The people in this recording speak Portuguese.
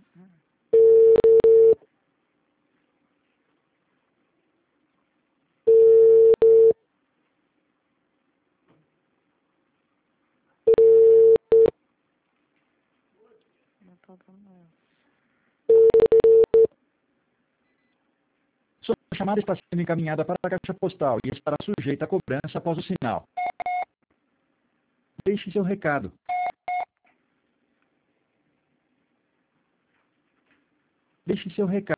Sua chamada está sendo encaminhada para a caixa postal e estará sujeita a cobrança após o sinal. Deixe seu recado. Deixe seu recado.